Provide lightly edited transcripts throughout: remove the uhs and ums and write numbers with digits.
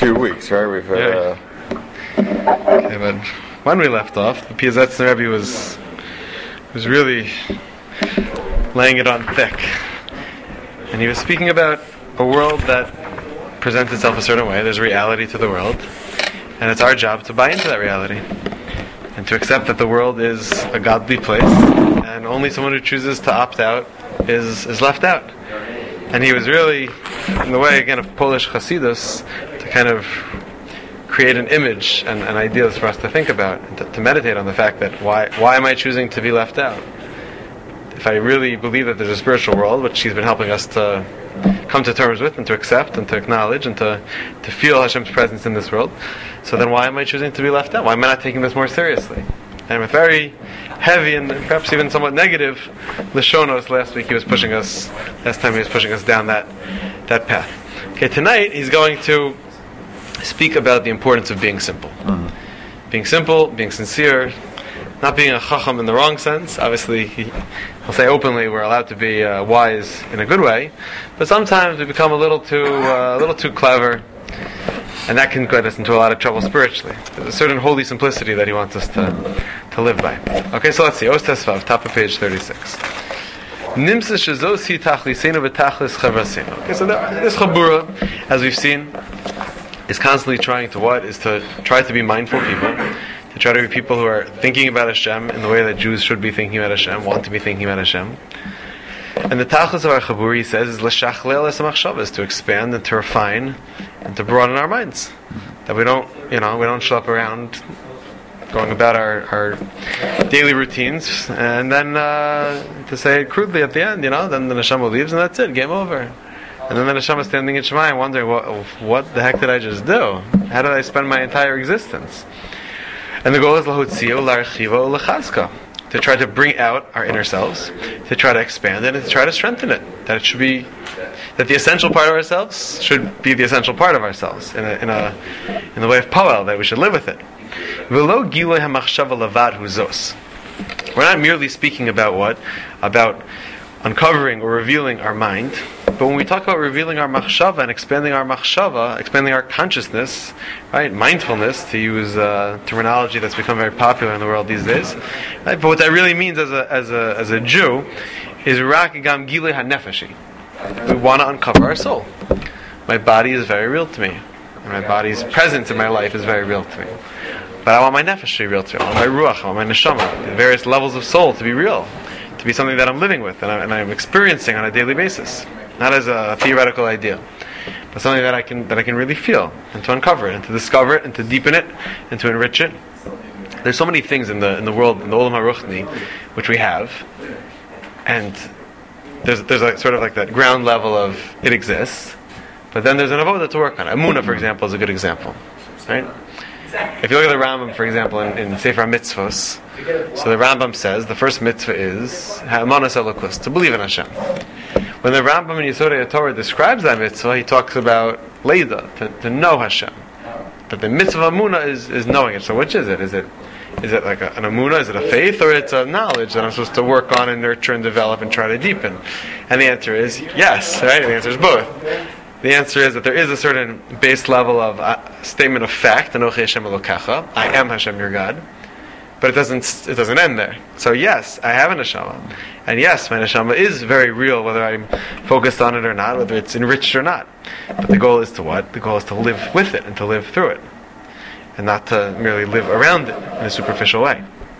few weeks, right? We've had. Okay, but when we left off, the Piazetzner Rebbe was really laying it on thick, and he was speaking about a world that presents itself a certain way. There's reality to the world, and it's our job to buy into that reality and to accept that the world is a godly place, and only someone who chooses to opt out is left out. And he was really, in the way again of Polish Hasidus, to kind of create an image and ideas for us to think about and to meditate on the fact that why am I choosing to be left out? If I really believe that there's a spiritual world, which he's been helping us to come to terms with and to accept and to acknowledge and to feel Hashem's presence in this world, so then why am I choosing to be left out? Why am I not taking this more seriously? And with very heavy and perhaps even somewhat negative Lishonos last time he was pushing us down that path. Okay, tonight he's going to speak about the importance of being simple. Being simple, being sincere, not being a chacham in the wrong sense. Obviously, he'll say openly we're allowed to be wise in a good way, but sometimes we become a little too clever, and that can get us into a lot of trouble spiritually. There's a certain holy simplicity that he wants us to live by. Okay, so let's see. Os Tesvav, top of page 36. Nimsa shezosi tachlisenu v'tachlis chavrasenu. Okay, so this chabura, as we've seen, is constantly trying to what? Is to try to be mindful people, to try to be people who are thinking about Hashem in the way that Jews should be thinking about Hashem, want to be thinking about Hashem. And the tachlis of our chabur, he says, is l'shachlel es machshavas, to expand and to refine and to broaden our minds. That we don't schlep around going about our daily routines, and then to say it crudely at the end, then the neshama leaves and that's it, game over. And then the neshama is standing in Shemayim wondering, what the heck did I just do? How did I spend my entire existence? And the goal is lahotziu, larchivo, lachazka, to try to bring out our inner selves, to try to expand it, and to try to strengthen it. That the essential part of ourselves should be the essential part of ourselves in the way of poel, that we should live with it. We're not merely speaking about what? About uncovering or revealing our mind, but when we talk about revealing our machshava and expanding our machshava, expanding our consciousness, right, mindfulness, to use terminology that's become very popular in the world these days, right? But what that really means as a Jew is rak gam gilui hanefeshi. We want to uncover our soul. My body is very real to me, and my body's presence in my life is very real to me. But I want my nefesh to be real too. I want my ruach, I want my neshama, the various levels of soul to be real, to be something that I'm living with and I'm experiencing on a daily basis, not as a theoretical idea, but something that I can really feel and to uncover it and to discover it and to deepen it and to enrich it. There's so many things in the world, in the Olam HaRuchni, which we have, and there's a sort of like that ground level of it exists, but then there's an avodah to work on. Emunah, for example, is a good example, right? If you look at the Rambam, for example, in Sefer HaMitzvos, so the Rambam says the first mitzvah is ha'emanas elokus, to believe in Hashem. When the Rambam in Yesodei Torah describes that mitzvah, he talks about leida, to know Hashem. But the mitzvah emunah is knowing it. So which is it? Is it like an emunah? Is it a faith, or it's a knowledge that I'm supposed to work on and nurture and develop and try to deepen? And the answer is yes, right? The answer is both. The answer is that there is a certain base level of statement of fact, Anochi Hashem Elokecha, I am Hashem your God, but it doesn't end there. So yes, I have a neshama, and yes, my neshama is very real, whether I'm focused on it or not, whether it's enriched or not. But the goal is to what? The goal is to live with it and to live through it, and not to merely live around it in a superficial way.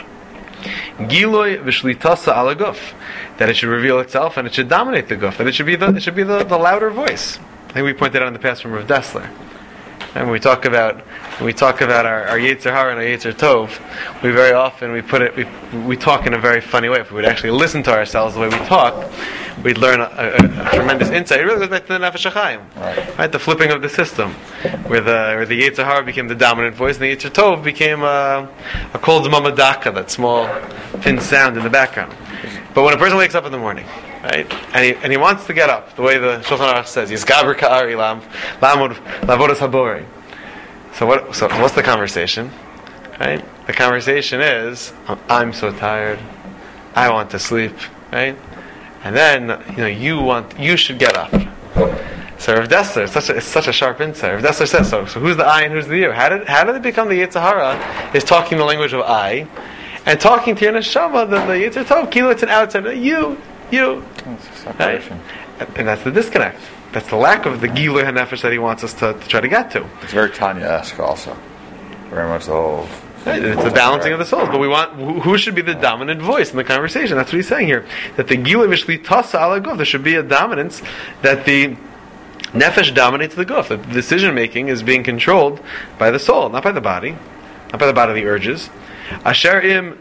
Giloi v'shlitasa ala guf, that it should reveal itself and it should dominate the guf, that it should be the louder voice. I think we pointed out in the past from Rav Dessler. And when we talk about our Yetzer Hara and our Yetzer Tov, we very often we talk in a very funny way. If we would actually listen to ourselves the way we talk, we'd learn a tremendous insight. It really goes back to the Nefesh HaChaim, right? The flipping of the system, where the Yetzer Hara became the dominant voice, and the Yetzer Tov became a kol d'mama daka, that small, thin sound in the background. But when a person wakes up in the morning, right, and he wants to get up, the way the Shulchan Aruch says, Yizgaber ka'ari lamod lavodas habori. So what's the conversation? Right? The conversation is, I'm so tired, I want to sleep, right? And then you should get up. So Rav Dessler, it's such a sharp insight. Rav Dessler says, so who's the I and who's the you? How did it become the Yetzer Hara is talking the language of I, and talking to your neshama, the Yetzer Tov, kilo, it's an outside, you. It's a separation. Right? And that's the disconnect. That's the lack of the Gilui HaNefesh that he wants us to try to get to. It's very Tanya-esque also. Very much the whole... Right, it's the balancing of the souls, but we want who should be the dominant voice in the conversation. That's what he's saying here. That the Gilui Vishlitasa ala Guf, there should be a dominance that the Nefesh dominates the Guf. The decision making is being controlled by the soul, not by the body, not by the bodily urges. Asher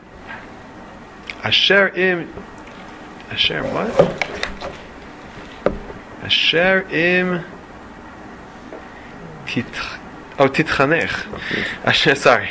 what? Asher im titchanech. Asher, sorry.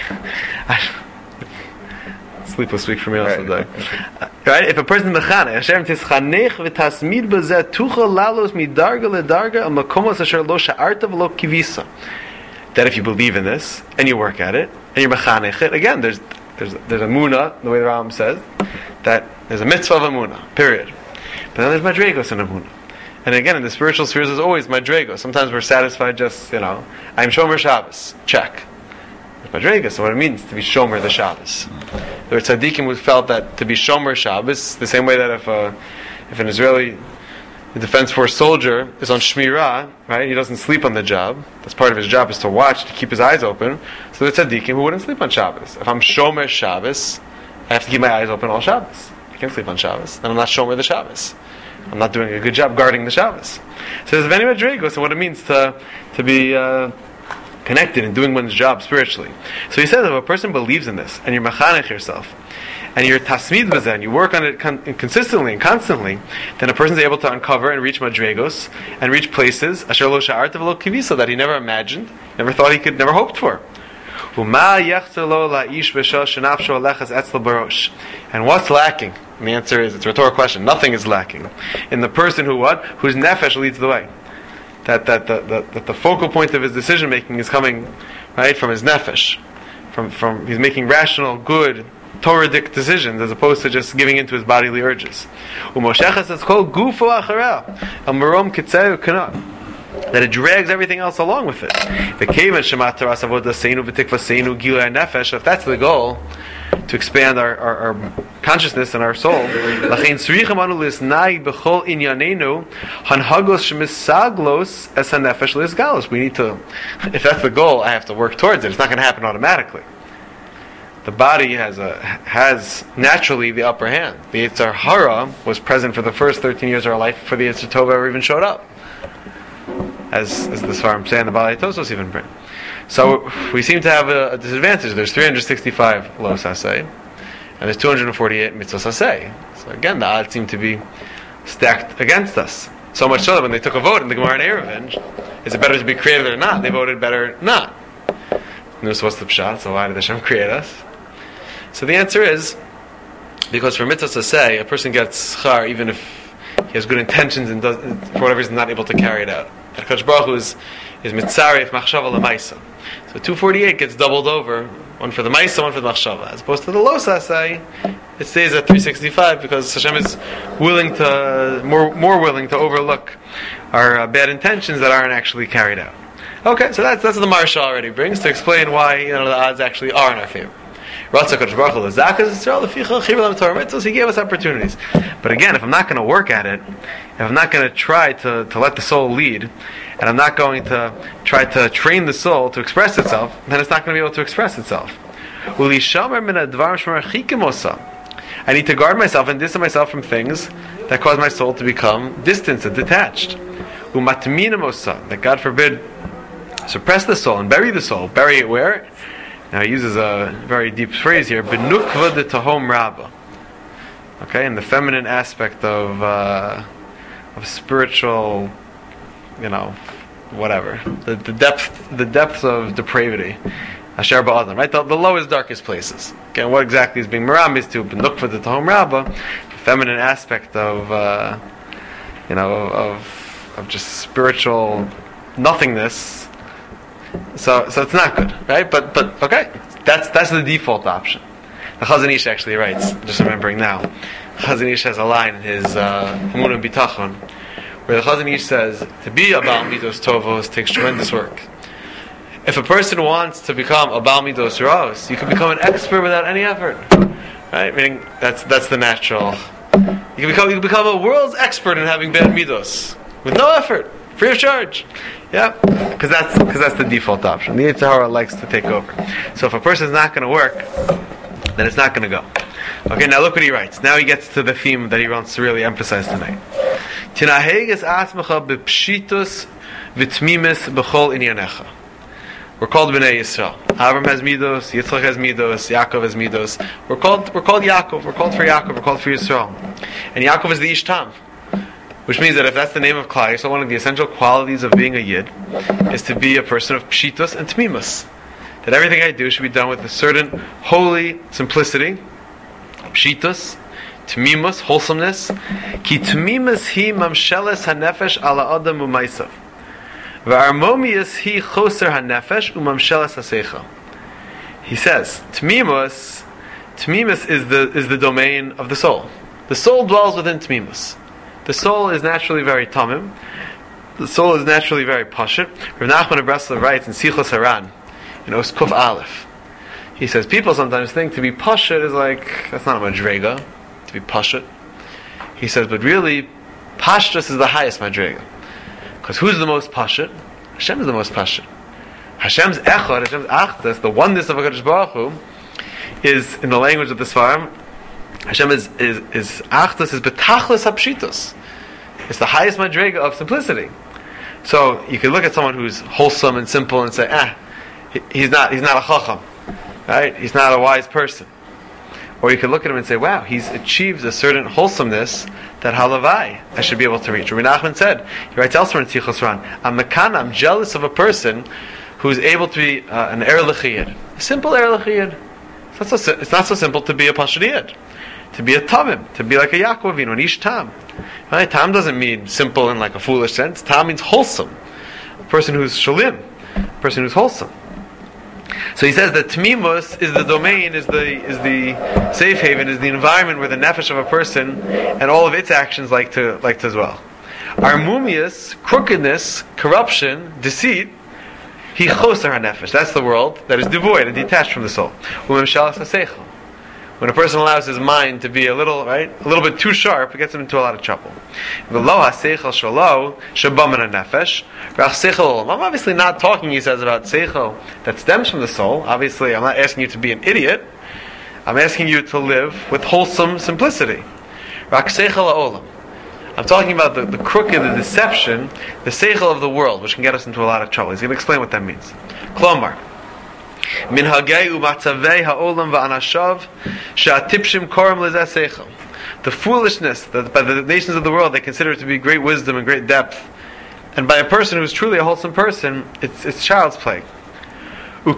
Sleepless week for me also, though. Right? If a person is mechanech, Asher im titchanech v'tasmid b'zeh tuchel lalos midarga ledarga amakomos asher lo sha'arta v'lo kivisa. That if you believe in this and you work at it and you're mechanech it, again, there's a munah, the way the Rambam says, that there's a mitzvah of a munah, period. But then there's madregos in a munah. And again, in the spiritual spheres, there's always madregos. Sometimes we're satisfied just, I'm Shomer Shabbos. Check. There's madregos, so what it means to be Shomer the Shabbos. There were tzaddikim who felt that to be Shomer Shabbos, the same way that if an Israeli Defense Force soldier is on Shmirah, right, he doesn't sleep on the job. That's part of his job, is to watch, to keep his eyes open. So the tzaddikim who wouldn't sleep on Shabbos. If I'm Shomer Shabbos, I have to keep my eyes open all Shabbos. I can't sleep on Shabbos. Then I'm not Shomer the Shabbos. I'm not doing a good job guarding the Shabbos. So there's many madregos and what it means to be connected and doing one's job spiritually. So he says if a person believes in this, and you're mechanech yourself, and you're tasmid b'zeh, and you work on it consistently and constantly, then a person's able to uncover and reach madregos, and reach places, asher lo sha'arta v'lo kivisa, that he never imagined, never thought he could, never hoped for. And what's lacking? And the answer is, it's a rhetorical question. Nothing is lacking in the person whose nefesh leads the way. That the focal point of his decision making is coming right from his nefesh, from he's making rational, good, Torah-dic decisions as opposed to just giving into his bodily urges. That it drags everything else along with it. If that's the goal, to expand our consciousness and our soul, if that's the goal, I have to work towards it. It's not going to happen automatically. The body has naturally the upper hand. The Yetzer Hara was present for the first 13 years of our life before the Yetzer Tov ever even showed up. As the Svarim say, and the Balei Tosos even bring. So we seem to have a disadvantage. There's 365 Los Aseh, and there's 248 Mitzvos Aseh. So again, the odds seem to be stacked against us. So much so that when they took a vote in the Gemara and Eruvin, is it better to be created or not? They voted better not. Notice what's the pshat? So why did Hashem create us? So the answer is because for Mitzvos Aseh, a person gets schar even if he has good intentions and does, for whatever reason, not able to carry it out. HaKadosh Baruch Hu is mitzaref machshava l'maisa. So 248 gets doubled over, one for the maisa, one for the machshava. As opposed to the los asay, it stays at 365 because Hashem is willing to, more willing to overlook our bad intentions that aren't actually carried out. Okay, so that's what the Maharsha already brings to explain why the odds actually are in our favor. He gave us opportunities. But again, if I'm not going to work at it, if I'm not going to try to let the soul lead, and I'm not going to try to train the soul to express itself, then it's not going to be able to express itself. I need to guard myself and distance myself from things that cause my soul to become distant and detached. That God forbid suppress the soul and bury the soul. Bury it where? Now he uses a very deep phrase here, Benukva de Tahom Rabba. Okay, in the feminine aspect of spiritual, whatever. The depth of depravity. Asher Ba'adam, right? The lowest, darkest places. Okay, what exactly is being miramis to Benukva de Tahom Rabba? The feminine aspect of just spiritual nothingness. So it's not good, right? But okay, that's the default option. The Chazon Ish actually writes, just remembering now, Chazon Ish has a line in his Emunah B'Tachon, where the Chazon Ish says to be a Baal Midos Tovos takes tremendous work. If a person wants to become a Baal Midos Ros, you can become an expert without any effort. Right? Meaning that's the natural. You can become a world's expert in having bad midos with no effort, free of charge. Yeah, because that's the default option. The Yetzer Hara likes to take over. So if a person is not going to work, then it's not going to go. Okay, now look what he writes. Now he gets to the theme that he wants to really emphasize tonight. Tinaheg es asmecha b'pshitus v'tmimis b'chol inyanecha. We're called Bnei Yisrael. Avram has midos, Yitzchak has midos, Yaakov has midos. We're called Yaakov. We're called for Yaakov. We're called for Yisrael. And Yaakov is the Ish Tam, which means that if that's the name of Klal Yisrael, one of the essential qualities of being a Yid is to be a person of pshitos and tmimus. That everything I do should be done with a certain holy simplicity, pshitos, tmimus, wholesomeness. Ki tmimus hi mamsheles hanefesh ala adam u'maisav. V'armomius hi choser hanefesh u'mamsheles haseicha. He says, tmimus is the domain of the soul. The soul dwells within tmimus. The soul is naturally very tamim. The soul is naturally very pashut. Rav Nachman of Breslov writes in Sichos Haran, in Os Kuf Aleph. He says, people sometimes think to be pashut is like, that's not a madrega, to be pashut. He says, but really, pashtus is the highest madrega. Because who's the most pashut? Hashem is the most pashut. Hashem's echad, Hashem's achdus, the oneness of HaKadosh Baruch Hu, is, in the language of the Sfarim, Hashem is achdus, is betachlis hapshitos. It's the highest madrega of simplicity. So you can look at someone who's wholesome and simple and say, he's not a chacham, right? He's not a wise person. Or you can look at him and say, wow, he's achieved a certain wholesomeness that halavai I should be able to reach. Rabbi Nachman said, he writes elsewhere in Sichos Ran, I'm jealous of a person who's able to be an erlich yid, a simple erlich yid. It's not so simple to be a pashut yid, to be a tamim, to be like a Yaakov Avinu, an ish tam. Right? Tam doesn't mean simple in like a foolish sense. Tam means wholesome, a person who's shalim, a person who's wholesome. So he says that tmimus is the domain, is the safe haven, is the environment where the nefesh of a person and all of its actions like to dwell. Armumius, crookedness, corruption, deceit, he choser hanefesh. That's the world that is devoid and detached from the soul. When a person allows his mind to be a little bit too sharp, it gets him into a lot of trouble. I'm obviously not talking, he says, about seichel that stems from the soul. Obviously, I'm not asking you to be an idiot. I'm asking you to live with wholesome simplicity. I'm talking about the crooked, the deception, the seichel of the world, which can get us into a lot of trouble. He's going to explain what that means. Klomar. The foolishness that by the nations of the world they consider it to be great wisdom and great depth, and by a person who is truly a wholesome person, it's child's play. And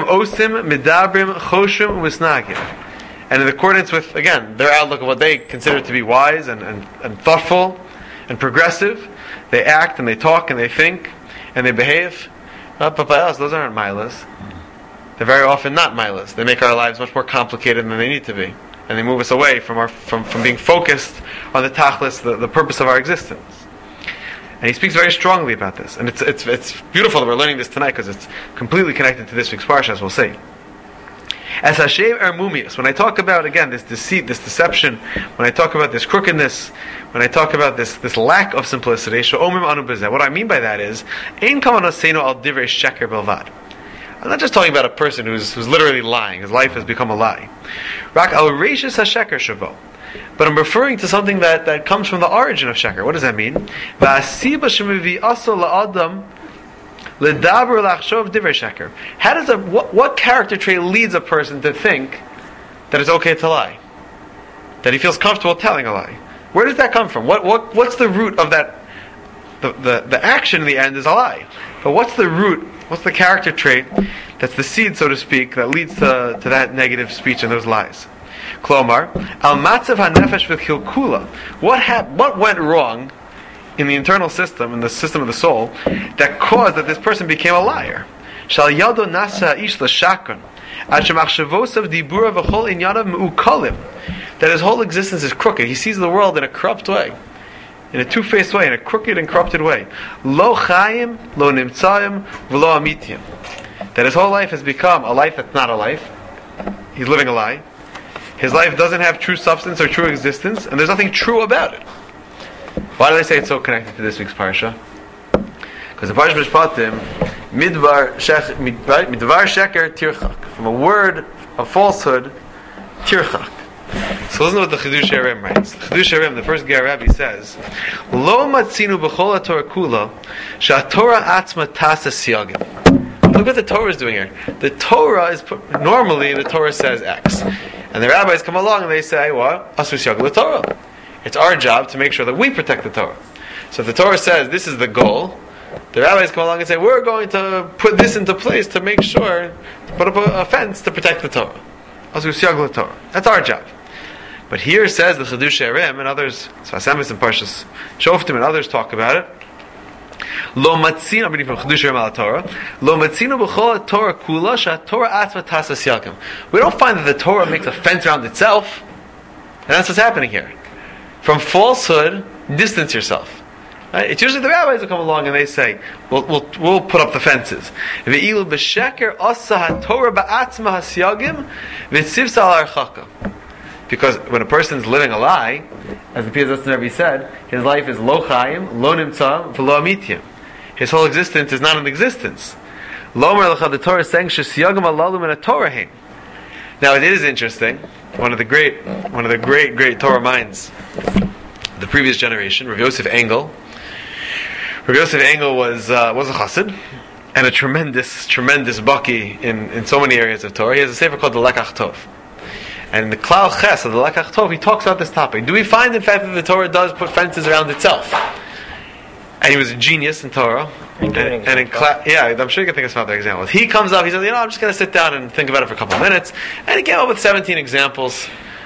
in accordance with, again, their outlook of what they consider to be wise and thoughtful and progressive, they act and they talk and they think and they behave. But by us, those aren't milas. They're very often not milas. They make our lives much more complicated than they need to be, and they move us away from being focused on the tachlis, the purpose of our existence. And he speaks very strongly about this, and it's beautiful that we're learning this tonight because it's completely connected to this week's parsha, as we'll see. As Hashem Ermumius, when I talk about again this deceit, this deception, when I talk about this crookedness, when I talk about this lack of simplicity, what I mean by that is, Ein kavanasenu al divrei sheker belvad. I'm not just talking about a person who's literally lying. His life has become a lie. Rak al reishis hasheker shavo. But I'm referring to something that comes from the origin of sheker. What does that mean? V'asiba shemivi aso la'adam ledaber lachshov divrei sheker. How does what character trait leads a person to think that it's okay to lie? That he feels comfortable telling a lie? Where does that come from? What's the root of that? The action in the end is a lie. But what's the root? What's the character trait that's the seed, so to speak, that leads to that negative speech and those lies? Klomar, al matzav hanefesh v'chilkula. What went wrong in the internal system, in the system of the soul, that caused that this person became a liar? Shal yado nasa ish l'shakon, ad shemachshavos dibura v'chol inyanav me'ukalim. That his whole existence is crooked. He sees the world in a corrupt way. in a two-faced way, in a crooked and corrupted way. Lo chayim, lo nimtzayim, v'lo amitiyim. That his whole life has become a life that's not a life. He's living a lie. His life doesn't have true substance or true existence, and there's nothing true about it. Why do they say it's so connected to this week's parsha? Because the Parsha Mishpatim, midvar sheker tirchak, from a word of falsehood, tirchak. So listen to what the Chidush Harem writes. The Chidush Harem, the first Ger Rabbi, says, Lo matzinu b'chol haTorah kula, she'aTorah atzma tasa siyagim. Look what the Torah is doing here. The Torah is normally the Torah says X, and the rabbis come along and they say, "What? Asu siyagim the Torah." It's our job to make sure that we protect the Torah. So if the Torah says this is the goal, the rabbis come along and say, "We're going to put this into place to make sure to put up a fence to protect the Torah." Asu siyagim the Torah. That's our job. But here says the Chidush Harem and others, Sfas Emes and Parshas Shoftim and others talk about it. Lo matzino, I'm reading from Chidush Harem al Torah. Lo matzino b'chol Torah kula she'Torah atzma tasa siyagim. We don't find that the Torah makes a fence around itself, and that's what's happening here. From falsehood, distance yourself. Right? It's usually the rabbis who come along and they say, "We'll put up the fences." Ve'ilu b'sheker asa haTorah ba'atzma hasiyagim v'tzivsa al archaka. Because when a person's living a lie, as the Piyaz Rebbe said, his life is lo chayim, lo nimtzah, v'lo amitiyim. His whole existence is not an existence. Lomer l'cha, the Torah is saying shesiyagim alalum in a Torah heim. Now it is interesting. One of the great Torah minds, the previous generation, Rav Yosef Engel. Rav Yosef Engel was a chassid and a tremendous baki in so many areas of Torah. He has a sefer called the Lekach Tov. And in the Klal Ches of the Lekach Tov, he talks about this topic. Do we find, in fact, that the Torah does put fences around itself? And he was a genius in Torah. And I'm sure you can think of some other examples. He comes up, he says, I'm just going to sit down and think about it for a couple of minutes. And he came up with 17 examples,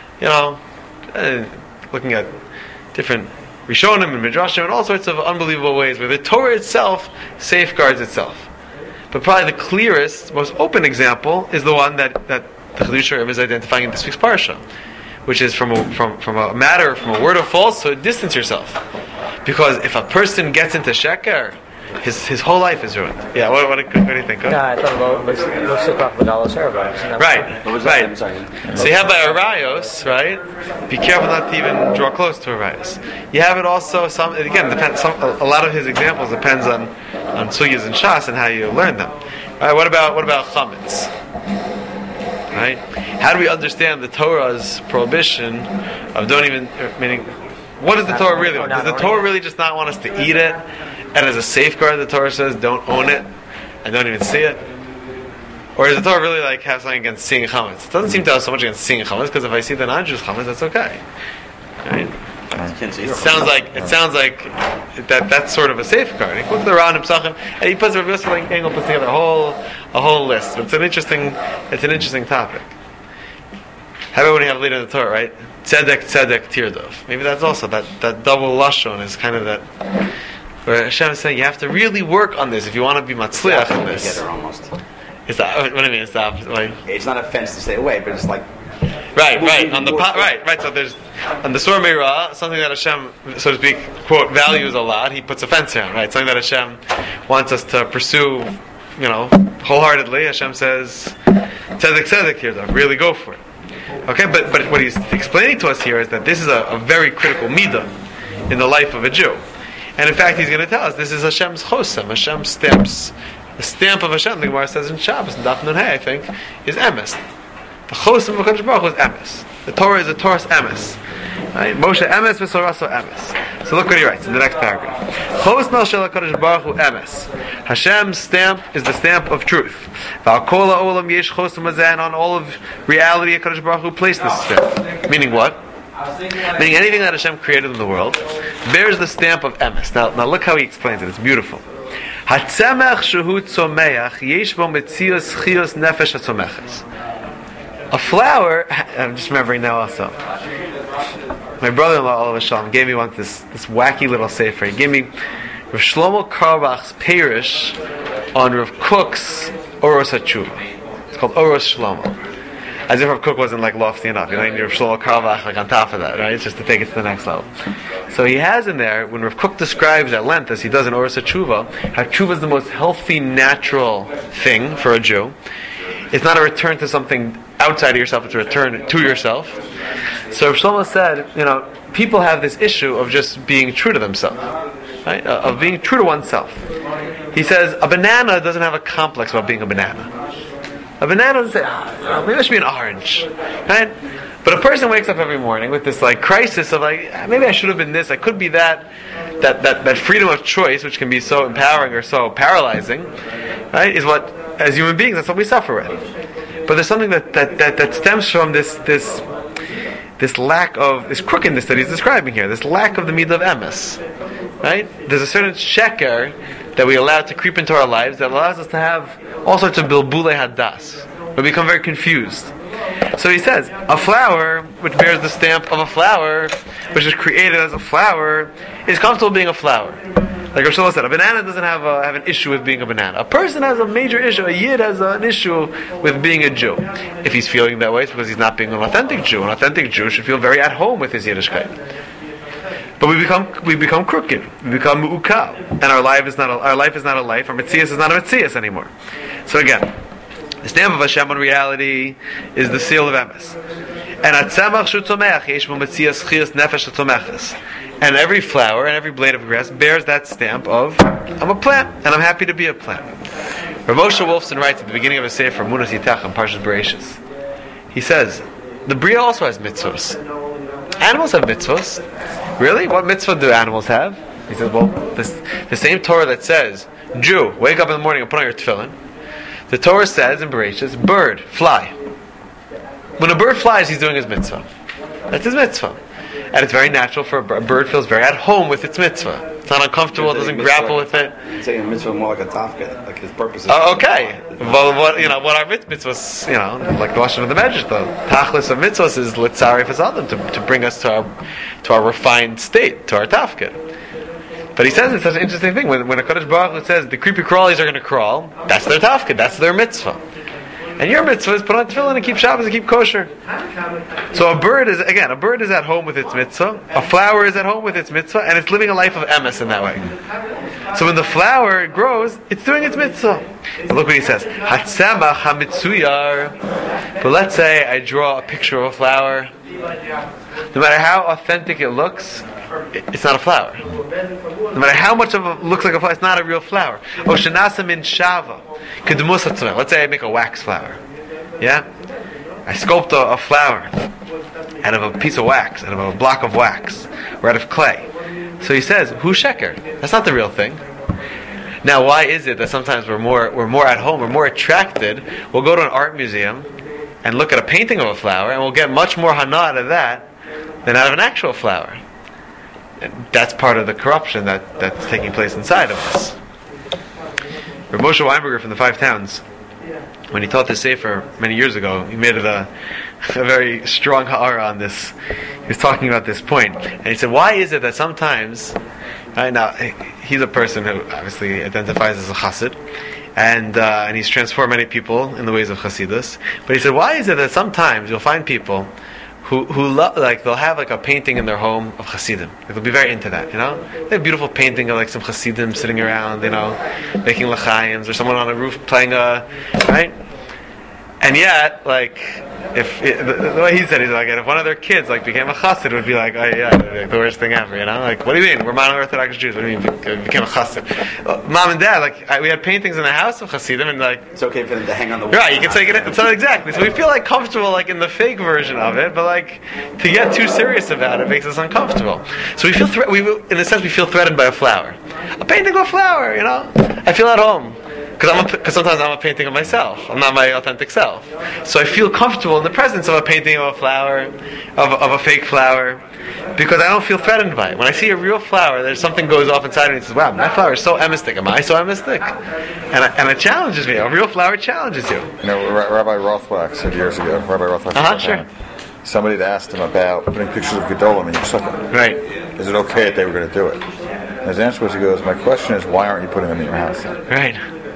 looking at different Rishonim and Midrashim and all sorts of unbelievable ways where the Torah itself safeguards itself. But probably the clearest, most open example is the one that the Chidush Harem is identifying in this week's parsha, which is from a word of falsehood, distance yourself. Because if a person gets into sheker, his whole life is ruined. Yeah, what do you think? Huh? I thought about right. So you have by Arayos, right? Be careful not to even draw close to Arayos. You have it also. A lot of his examples depends on sugiyas and shas and how you learn them. Right? What about chametz? Right? How do we understand the Torah's prohibition of meaning? What does the Torah really want? Does the Torah really just not want us to eat it? And as a safeguard, the Torah says, don't own it and don't even see it? Or does the Torah really have something against seeing chametz? It doesn't seem to have so much against seeing chametz, because if I see the non-Jews chametz, that's okay. Right? It sounds like that's sort of a safeguard. He puts the Ran Psachim, and he puts Rav Yosef Engel puts together a whole list. But it's an interesting topic. How about when you have later in the Torah, right? Tzedek tirdov. Maybe that's also that double lashon is kind of that where Hashem is saying you have to really work on this if you want to be matzliach in this. Together almost. Is that what I mean? It's the opposite. It's not a fence to stay away, but it's like right. So there's on the Surah Meirah, something that Hashem, so to speak, quote, values a lot. He puts a fence around, right? Something that Hashem wants us to pursue, wholeheartedly. Hashem says, tzedek here, though, really go for it. Okay, but what he's explaining to us here is that this is a very critical midah in the life of a Jew. And in fact, he's going to tell us this is Hashem's chosem. Hashem stamps, the stamp of Hashem, the Gemara says in Shabbos, in Daf Nun Hey, I think, is emes. The chosem of HaKadosh Baruch Hu is emes. The Torah is a Torah's emes. Right? Moshe emes v'soraso emes. So look what he writes in the next paragraph. Chos mel shel HaKadosh Baruch Hu emes. Hashem's stamp is the stamp of truth. V'al kol ha'olam yesh chosem hazeh, and on all of reality HaKadosh Baruch Hu placed this stamp. Meaning what? Meaning anything that Hashem created in the world bears the stamp of emes. Now look how he explains it. It's beautiful. Hatzemech shehu tzomeach yesh bo metzios chios nefesh hatzomeches. A flower, I'm just remembering now also. My brother-in-law, Olav Shalom, gave me once this wacky little sefer. He gave me Rav Shlomo Carlebach's Perish on Rav Kook's Oros HaTshuva. It's called Oros Shlomo. As if Rav Kook wasn't lofty enough. You need Rav Shlomo Carlebach on top of that, right? It's just to take it to the next level. So he has in there, when Rav Kook describes at length, as he does in Oros HaTshuva, how tshuva is the most healthy, natural thing for a Jew. It's not a return to something outside of yourself, it's a return to yourself. So Rav Shlomo said, people have this issue of just being true to themselves, right? Of being true to oneself. He says, a banana doesn't have a complex about being a banana. A banana doesn't say, maybe I should be an orange, right? But a person wakes up every morning with this crisis of maybe I should have been this, I could be that. That freedom of choice, which can be so empowering or so paralyzing, right? Is what, as human beings, that's what we suffer with. But there's something that stems from this lack of, this crookedness that he's describing here, this lack of the midah of emes, right? There's a certain sheker that we allow to creep into our lives that allows us to have all sorts of bilbulei hadas. We become very confused. So he says, a flower which bears the stamp of a flower, which is created as a flower, is comfortable being a flower. Like Rav Shlomo said, a banana doesn't have an issue with being a banana. A person has a major issue. A yid has an issue with being a Jew. If he's feeling that way, it's because he's not being an authentic Jew. An authentic Jew should feel very at home with his Yiddishkeit. But we become crooked. We become mu'ukal, and our life is not a life. Our metzias is not a metzias anymore. So again, the stamp of Hashem on reality is the seal of emes. And atzemach shu tzomeach yesh bo metzias chiyas nefesh tzomeches. And every flower and every blade of grass bears that stamp of, I'm a plant, and I'm happy to be a plant. Rav Moshe Wolfson writes at the beginning of his sefer Munas Yitach in Parshas Bereishis. He says, the Bria also has mitzvahs. Animals have mitzvahs. Really? What mitzvah do animals have? He says, well, the same Torah that says, Jew, wake up in the morning and put on your tefillin. The Torah says in Bereishis, bird, fly. When a bird flies, he's doing his mitzvah. That's his mitzvah. And it's very natural for a bird feels very at home with its mitzvah. It's not uncomfortable, it doesn't grapple with it. You're saying a mitzvah more like a tafka, like his purpose is... Okay. Well, what our mitzvahs, like the washing of the medrash, the tachlis of mitzvahs is litzari fasadim, to bring us to our refined state, to our tafkid. But he says it's such an interesting thing. When a Kadosh Baruch Hu says the creepy crawlies are going to crawl, that's their tafkid, that's their mitzvah. And your mitzvah is put on tefillin and keep Shabbos and keep kosher. So a bird is at home with its mitzvah. A flower is at home with its mitzvah, and it's living a life of emes in that way. So when the flower grows, it's doing its mitzvah. And look what he says. Hatzemach hamitzuyar. But let's say I draw a picture of a flower. No matter how authentic it looks, it's not a flower. No matter how much of it looks like a flower, it's not a real flower. Oshanasa min shava. Let's say I make a wax flower. Yeah? I sculpt a flower out of a piece of wax, out of a block of wax, or out of clay. So he says, Hu sheker. That's not the real thing. Now, why is it that sometimes we're more at home, we're more attracted, we'll go to an art museum and look at a painting of a flower, and we'll get much more hana out of that than out of an actual flower. And that's part of the corruption that's taking place inside of us. Rav Moshe Weinberger from the Five Towns, when he taught this sefer many years ago, he made it a very strong ha'ara on this. He was talking about this point, and he said, why is it that sometimes, now he's a person who obviously identifies as a chassid, and he's transformed many people in the ways of chassidus, but he said, why is it that sometimes you'll find people who they'll have a painting in their home of Hasidim. They'll be very into that, They have a beautiful painting of some Hasidim sitting around, making l'chaims, or someone on a roof playing right? And yet, the way he said, he's if one of their kids became a chassid, it would be the worst thing ever, what do you mean? We're mono-Orthodox Jews. What do you mean became a chassid? Mom and Dad, we had paintings in the house of Hasidim, and it's okay for them to hang on the wall. Right, you can say it. So exactly. So we feel comfortable in the fake version of it, but to get too serious about it makes us uncomfortable. So we feel in a sense we feel threatened by a flower, a painting of a flower. I feel at home. Because sometimes I'm a painting of myself. I'm not my authentic self. So I feel comfortable in the presence of a painting of a flower, of a fake flower, because I don't feel threatened by it. When I see a real flower, there's something goes off inside me and says, wow, my flower is so emistic. Am I so emistic? And it challenges me. A real flower challenges you. Rabbi Rothbach said years ago, Sure. Somebody had asked him about putting pictures of Gedolim in your sukkah. Right. Is it okay that they were going to do it? And his answer was, he goes, my question is, why aren't you putting them in your house then? Right.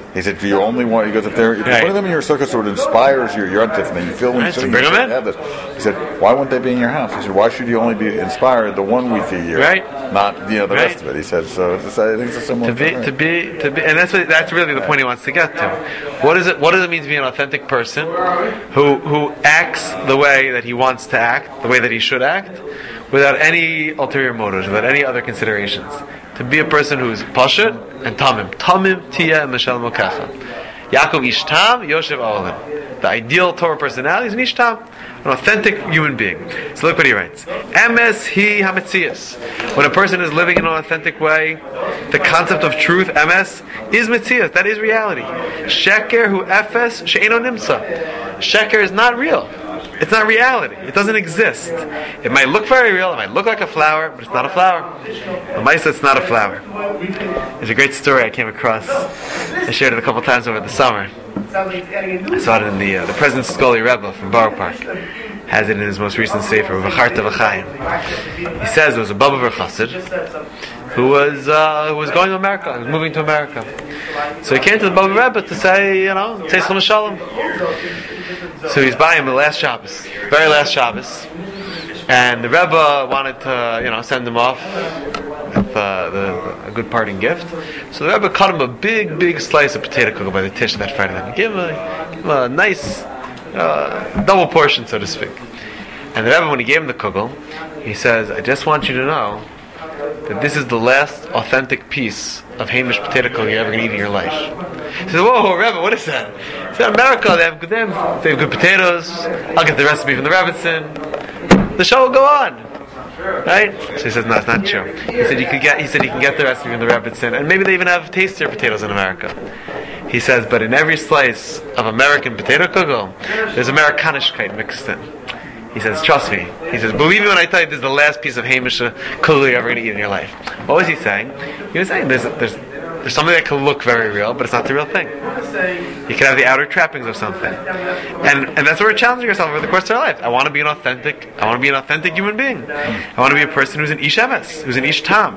He said, "Do you only want?" He goes, "If you Right. put them in your circus, so it inspires your antiphon. You feel when Right, you're so sitting, bring you them should in. have this." He said, "Why wouldn't they be in your house?" He said, "Why should you only be inspired the one week a year, Right. not the Right. rest of it?" He said, "So I think it's a similar thing." To be, and that's really the point he wants to get to. What does it mean to be an authentic person who acts the way that he wants to act, the way that he should act, without any ulterior motives, without any other considerations? To be a person who's pashut and tamim tia mishal mokacha. Yaakov ishtam Yoshev Olim. The ideal Torah personality is an ishtam, an authentic human being. So look what he writes. Emes hi hametzias. When a person is living in an authentic way, the concept of truth, emes, is metzias. That is reality. Sheker hu efes she'eno nimsa. Sheker is not real. It's not reality. It doesn't exist. It might look very real. It might look like a flower, but it's not a flower. The Maisa, it's not a flower. There's a great story I came across. I shared it a couple times over the summer. I saw it in the President Scully Rebbe from Borough Park. Has it in his most recent sefer, V'charta V'chaim. He says there was a Baba Chassid who was going to America. He was moving to America. So he came to the Baba Rebbe to say, Teislam Shalom. So he's by him the last Shabbos, very last Shabbos, and the Rebbe wanted to, send him off with a good parting gift. So the Rebbe cut him a big slice of potato kugel by the tish that Friday night. He gave him a nice double portion, so to speak. And the Rebbe, when he gave him the kugel, he says, "I just want you to know that this is the last authentic piece of Hamish potato kugel you're ever going to eat in your life." He says, "Whoa, Rebbe, what is that?" He said, "America, they have good potatoes. I'll get the recipe from the Rebbitzin. The show will go on." Right? So he says, "No, it's not true." He said, "You can get the recipe from the Rebbitzin, and maybe they even have tastier potatoes in America." He says, "But in every slice of American potato kugel, there's Amerikanishkeit mixed in." He says, "Trust me." He says, "Believe me when I tell you this is the last piece of Hamish kugel you're ever going to eat in your life." What was he saying? He was saying there's something that can look very real, but it's not the real thing. You can have the outer trappings of something, and that's what we're challenging ourselves over the course of our life. I want to be an authentic human being. I want to be a person who's an ish emes, who's an ish tam.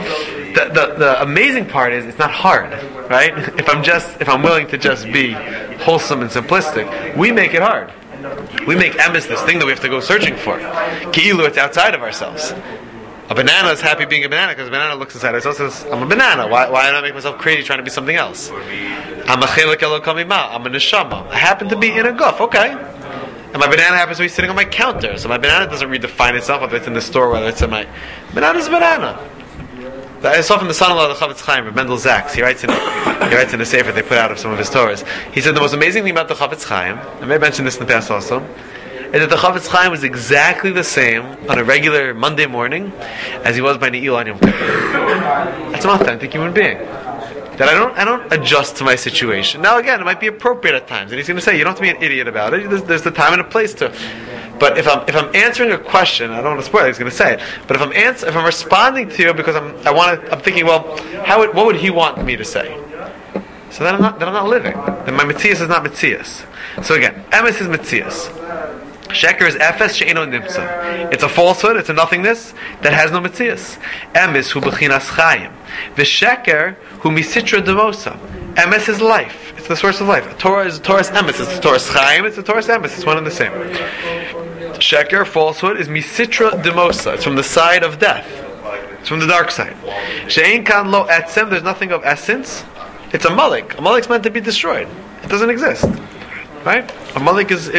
The amazing part is it's not hard, right? If I'm willing to just be wholesome and simplistic, we make it hard. We make emes this thing that we have to go searching for. Ki'ilu, it's outside of ourselves. A banana is happy being a banana because a banana looks inside ourselves and says, "I'm a banana. Why do I make myself crazy trying to be something else?" I'm a chelik elokam ima. I'm a neshama. I happen to be in a guf, okay. And my banana happens to be sitting on my counter. So my banana doesn't redefine itself, whether it's in the store, whether it's in my... Banana's a banana. I saw from the son-in-law of the Chavetz Chaim, Mendel Zaks. He writes in the sefer they put out of some of his Torahs. He said the most amazing thing about the Chavetz Chaim, I may have mentioned this in the past also, is that the Chavetz Chaim was exactly the same on a regular Monday morning as he was by Ne'ilah on Yom Kippur. That's an authentic human being. That I don't adjust to my situation. Now again, it might be appropriate at times, and he's going to say you don't have to be an idiot about it. There's the time and a place to. But if I'm answering a question, I don't want to spoil it. He's going to say it. But if I'm responding to you because I'm thinking, well, what would he want me to say? So then I'm not living. Then my metzias is not metzias. So again, emes is metzias. Sheker is efes she'eno nimsa. It's a falsehood. It's a nothingness that has no metzias. Emes hu b'chinas chayim. V'sheker hu misitra demosa. Emes is life. It's the source of life. Torah is emes. It's the Torah's chayim. It's the Torah's emes. It's one and the same. Sheker, falsehood, is misitra demosa. It's from the side of death. It's from the dark side. She'ein kan lo etzem. There's nothing of essence. It's a malik. A malik's meant to be destroyed. It doesn't exist. Right? A malik is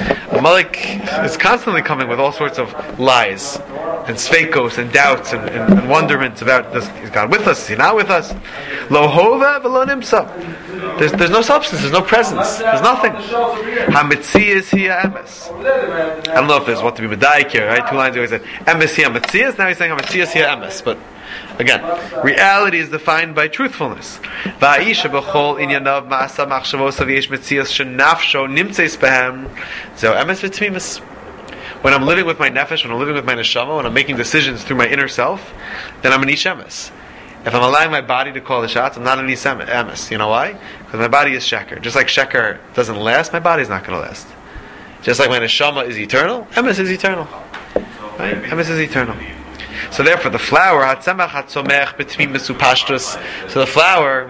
constantly coming with all sorts of lies and sveikos and doubts and wonderments about is God with us? Is He not with us? Lo hova v'lo nimsa. There's no substance. There's no presence. There's nothing. Hametzias hiya emes. I don't know if there's what to be medayik here. Right? 2 lines ago he said emes hiya metzias. Now he's saying hametzias hiya emes. But again, reality is defined by truthfulness. Va'isha b'chol inyanav ma'asa machshavos v'yesh metzias shenafsho nimtzeis behem zeh emes v'tmimus. When I'm living with my nefesh, when I'm living with my neshama, when I'm making decisions through my inner self, then I'm an ish emes. If I'm allowing my body to call the shots, I'm not an ish emes. You know why? Because my body is sheker. Just like sheker doesn't last, my body is not going to last. Just like my neshama is eternal, emes is eternal. Right? Emes is eternal. So therefore, the flower, so the flower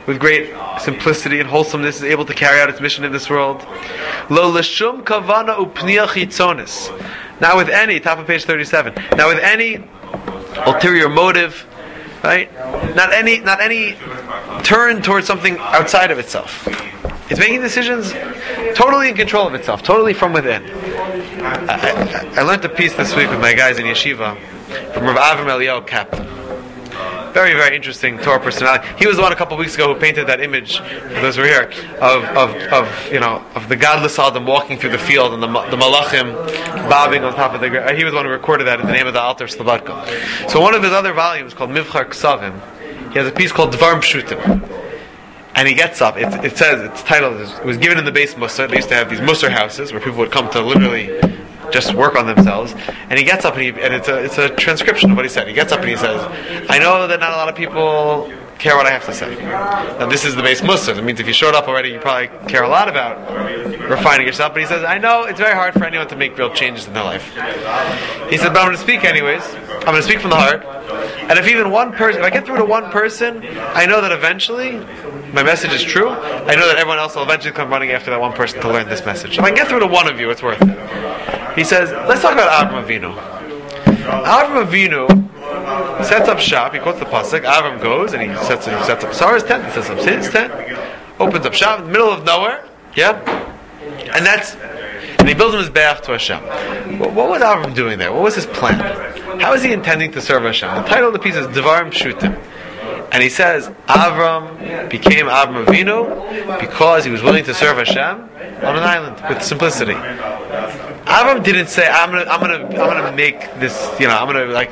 with great simplicity and wholesomeness, is able to carry out its mission in this world. Lo l'shum kavana upniach hitzonis. Not with any, top of page 37. Not with any ulterior motive, right? Not any turn towards something outside of itself. It's making decisions totally in control of itself, totally from within. I learned a piece this week with my guys in yeshiva from Rav Avram Eliyahu Kaplan. Very, very interesting Torah personality. He was the one a couple of weeks ago who painted that image, for those who were here, of the godless Adam walking through the field and the malachim bobbing on top of the ground. He was the one who recorded that in the name of the Alter Slobodka. So one of his other volumes, called Mivchar Ksavim, he has a piece called Dvarim Pshutim. And he gets up. It says, its title is, it was given in the base Musar. They used to have these Musar houses where people would come to literally just work on themselves. And he gets up and it's a transcription of what he said. He gets up and he says, I know that not a lot of people care what I have to say. Now this is the base Musar. It means if you showed up already, you probably care a lot about refining yourself. But he says, I know it's very hard for anyone to make real changes in their life. He said, but I'm going to speak anyways. I'm going to speak from the heart. And if even one person, if I get through to one person, I know that eventually my message is true. I know that everyone else will eventually come running after that one person to learn this message. If I can get through to one of you, it's worth it. He says, let's talk about Avram Avinu. Avram Avinu sets up shop. He quotes the pasuk. Avram goes and he sets up Sarah's tent. He sets up his tent. Opens up shop in the middle of nowhere. Yeah, and he builds him his bath to Hashem. What was Avram doing there? What was his plan? How is he intending to serve Hashem? The title of the piece is Dvarim Pshutim. And he says, Avram became Avram Avinu because he was willing to serve Hashem on an island with simplicity. Avram didn't say, I'm gonna make this, I'm gonna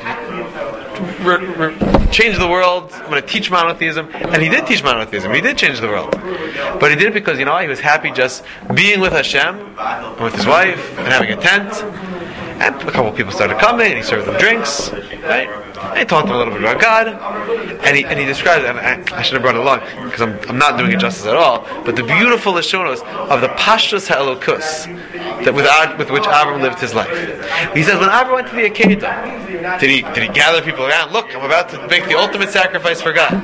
change the world. I'm gonna teach monotheism, and he did teach monotheism. He did change the world, but he did it because he was happy just being with Hashem and with his wife and having a tent. And a couple of people started coming, and he served them drinks, right? And he talked a little bit about God, and he describes, and I should have brought it along because I'm not doing it justice at all. But the beautiful Lashonos of the Pashtus Ha'elokus that with which Avram lived his life. He says when Avram went to the Akedah, did he gather people around? Look, I'm about to make the ultimate sacrifice for God.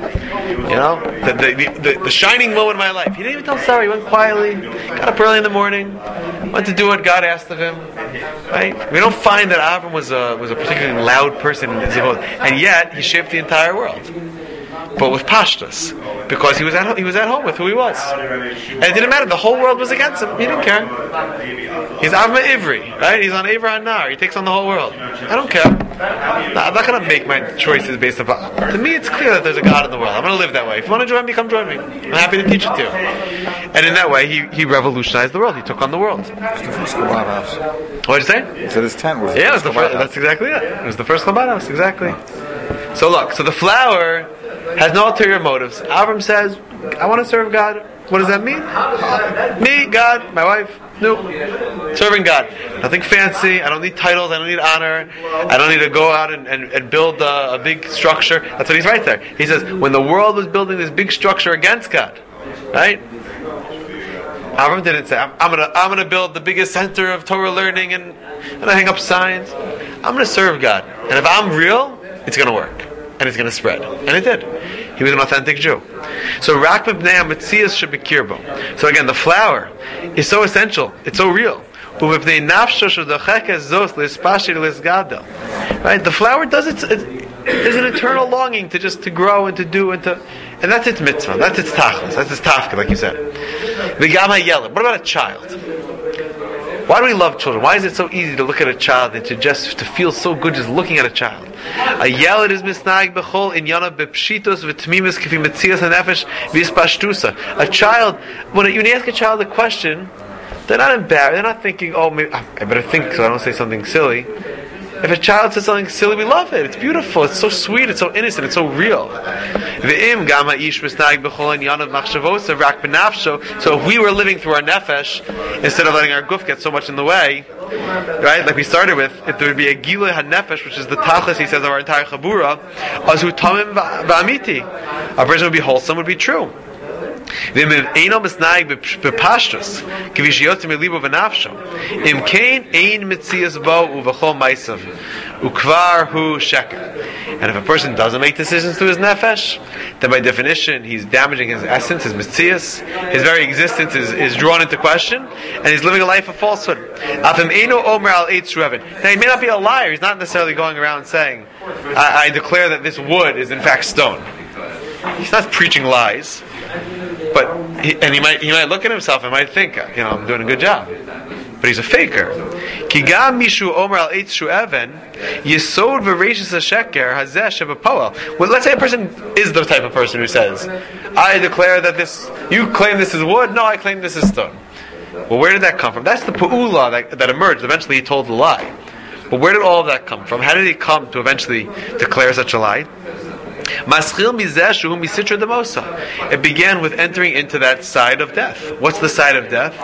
The shining moment in my life. He didn't even tell Sarah. He went quietly, got up early in the morning, went to do what God asked of him. Right? We don't find that Avram was a particularly loud person in his abode, and yet he shaped the entire world. But with pashtus, because he was at home with who he was, and it didn't matter. The whole world was against him. He didn't care. He's Avram Ivri, right? He's on Ivra Anar. He takes on the whole world. I don't care. No, I'm not going to make my choices based upon. To me, it's clear that there's a God in the world. I'm going to live that way. If you want to join me, come join me. I'm happy to teach it to you. And in that way, he revolutionized the world. He took on the world. It's the first Chabad house. What did you say? He said his tent was. Yeah, it was the first. That's exactly it. It was the first Chabad house. Exactly. So look. So the flower has no ulterior motives. Avram says, I want to serve God. What does that mean? Me, God, my wife. No. Serving God. Nothing fancy. I don't need titles. I don't need honor. I don't need to go out and build a big structure. That's what he's right there. He says, when the world was building this big structure against God, right? Avram didn't say, I'm gonna build the biggest center of Torah learning and I hang up signs. I'm gonna serve God. And if I'm real, it's gonna work. And it's going to spread. And it did. He was an authentic Jew. So Rak Mipnei HaMetzias should be kirbo. So again, the flower is so essential. It's so real. Right? The flower does there's an eternal longing to grow and to do and that's its mitzvah. That's its tachlis. That's its tafka, like you said. What about a child? Why do we love children? Why is it so easy to look at a child and to feel so good just looking at a child? A yelad is misnag bechol in yana bepshitos v'tmimis k'fi metzias hanefesh v'yispashtusa. A child, when you ask a child a question, they're not embarrassed. They're not thinking, oh, maybe I better think so I don't say something silly. If a child says something silly, we love it. It's beautiful. It's so sweet. It's so innocent. It's so real. So if we were living through our nefesh, instead of letting our guf get so much in the way, right? Like we started with, if there would be a gilui hanefesh, which is the tachlis, he says, of our entire chabura, azu tamim v'amiti. A person would be wholesome, would be true. ואינו מסנהג בפשטוס, כפי שיוצא מליבו ונפשו, אם כן אין מציאס בו ובכל מייסב, וכבר הוא שקר. And if a person doesn't make decisions to his nefesh, then by definition he's damaging his essence, his mitzias, his very existence is drawn into question, and he's living a life of falsehood. Now he may not be a liar, he's not necessarily going around saying, I declare that this wood is in fact stone. He's not preaching lies. But he might look at himself and might think, I'm doing a good job. But he's a faker. Well, let's say a person is the type of person who says, I declare that you claim this is wood, no, I claim this is stone. Well, where did that come from? That's the pu'ula that emerged. Eventually he told the lie. But where did all of that come from? How did he come to eventually declare such a lie? It began with entering into that side of death. What's the side of death?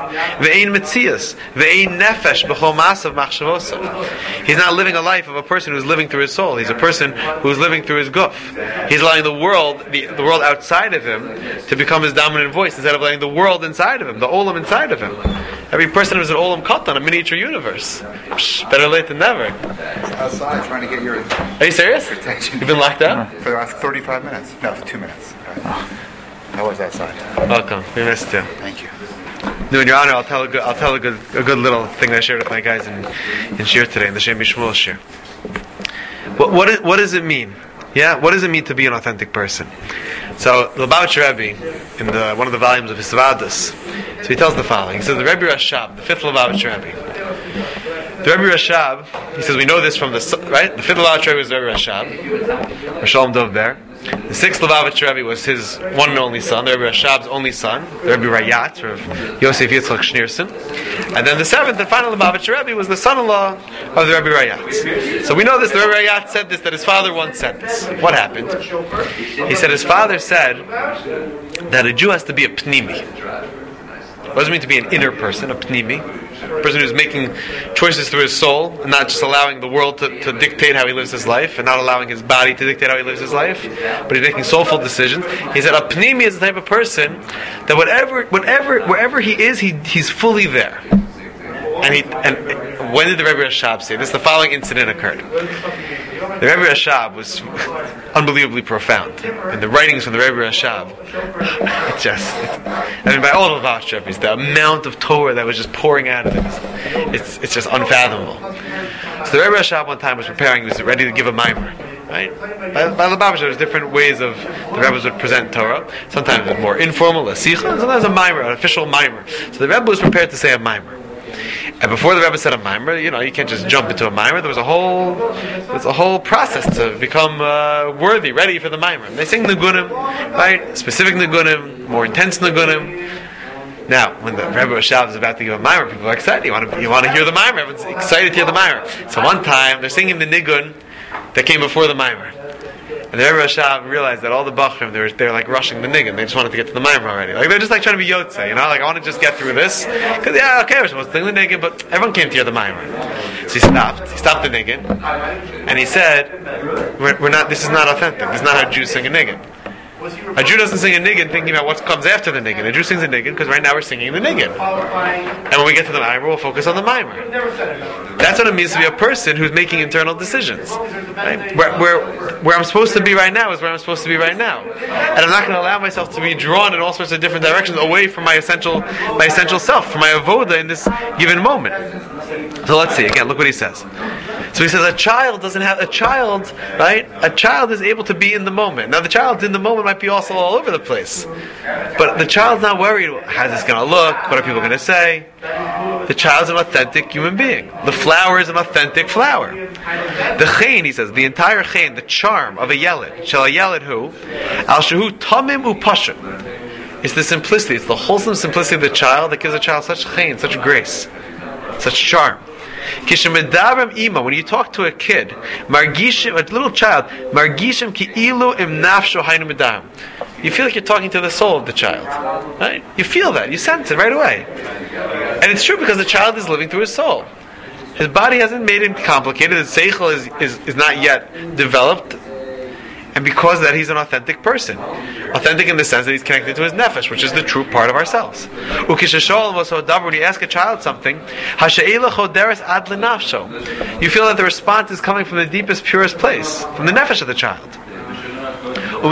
He's not living a life of a person who's living through his soul. He's a person who's living through his guf. He's allowing the world outside of him to become his dominant voice instead of letting the world inside of him, the olam inside of him. Every person is an olam katan, a miniature universe. Better late than never. Outside trying to get your Are you serious? attention. You've been locked out? For the last 35 minutes. No, 2 minutes. I was outside. Welcome. We missed you. Thank you. No, in your honor, I'll tell a good little thing that I shared with my guys in Shir today, in the Shem Yishmuel Shir. What does it mean? Yeah, what does it mean to be an authentic person? So the Lubavitcher Rebbe, in one of the volumes of his Savadas, so he tells the following. He says the Rebbe Rashab, the fifth Lubavitcher Rebbe. The Rebbe Rashab, he says we know this from the fifth Lubavitcher Rebbe was the Rebbe Rashab, Shalom Dov Ber. The sixth Lubavitcher Rebbe was his one and only son, the Rebbe Rashab's only son, the Rebbe Rayat, or Yosef Yitzchak Schneerson. And then the seventh and final Lubavitcher Rebbe was the son-in-law of the Rebbe Rayat. So we know this, the Rebbe Rayat said this, that his father once said this. What happened? He said his father said that a Jew has to be a pnimi. What does it mean to be an inner person, a pnimi? A person who's making choices through his soul and not just allowing the world to dictate how he lives his life and not allowing his body to dictate how he lives his life, but he's making soulful decisions. He said a pnimi is the type of person that wherever he is, he's fully there. And when did the Rebbe Rashab say this? The following incident occurred. The Rebbe Rashab was unbelievably profound, and the writings from the Rebbe Rashab, by all of our Rebbe's, the amount of Torah that was just pouring out of it, it's just unfathomable. So the Rebbe Rashab one time was preparing; he was ready to give a mimer. Right? By Lubavitcher, there's different ways of the Rebbe's would present Torah. Sometimes it's more informal, a sicha, and sometimes a mimer, an official mimer. So the Rebbe was prepared to say a mimer. And before the Rebbe said a mimer, you can't just jump into a mimer. There was a whole process to become worthy, ready for the mimer. And they sing nigunim, right? Specific nigunim, more intense nigunim. Now, when the Rebbe Rashab is about to give a mimer, people are excited. You want to hear the mimer. Everyone's excited to hear the mimer. So one time they're singing the nigun that came before the mimer. And the Rebbe Rashab realized that all the Bachrim, they're like rushing the nigun. They just wanted to get to the mimer already. Like they're just like trying to be yotze, like I want to just get through this. Because we're supposed to sing the nigun, but everyone came to hear the mimer. So he stopped the nigun, and he said, "We're not. This is not authentic. This is not how Jews sing a nigun. A Jew doesn't sing a nigun thinking about what comes after the nigun. A Jew sings a nigun because right now we're singing the nigun. And when we get to the mimer, we'll focus on the mimer. That's what it means to be a person who's making internal decisions. Right? Where I'm supposed to be right now is where I'm supposed to be right now. And I'm not going to allow myself to be drawn in all sorts of different directions away from my essential self, from my avoda in this given moment. So let's see, again, look what he says. So he says a child, right? A child is able to be in the moment. Now the child in the moment might be also all over the place. But the child's not worried, how's this going to look? What are people going to say? The child's an authentic human being. The flower is an authentic flower. The chen, he says, the entire chen, the charm of a yeled. Shall a yeled who? Al shehu tamim upashim. It's the simplicity, it's the wholesome simplicity of the child that gives a child such chen, such grace, such charm. When you talk to a kid, a little child, you feel like you're talking to the soul of the child. Right? You feel that, you sense it right away. And it's true because the child is living through his soul. His body hasn't made it complicated, his seichel is not yet developed. And because of that, he's an authentic person. Authentic in the sense that he's connected to his nefesh, which is the true part of ourselves. When you ask a child something, you feel that the response is coming from the deepest, purest place, from the nefesh of the child. The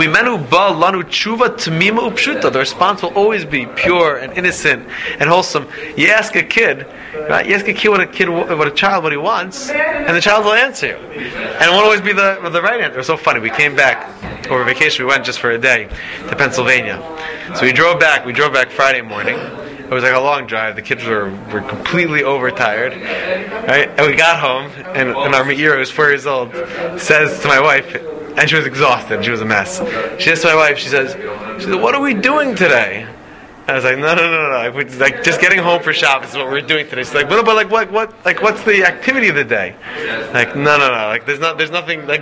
response will always be pure and innocent and wholesome. You ask a kid, right? You ask a kid what a child what he wants, and the child will answer you. And it won't always be the right answer. It was so funny. We came back over vacation. We went just for a day to Pennsylvania. So we drove back Friday morning. It was like a long drive. The kids were completely overtired, right? And we got home, and our Me'ira, who was 4 years old, says to my wife, and she was exhausted. She was a mess. She says to my wife, she says, "What are we doing today?" I was like, no. Like just getting home for Shabbos is what we're doing today. She's like, but like what? Like what's the activity of the day? Like no. Like there's nothing. Like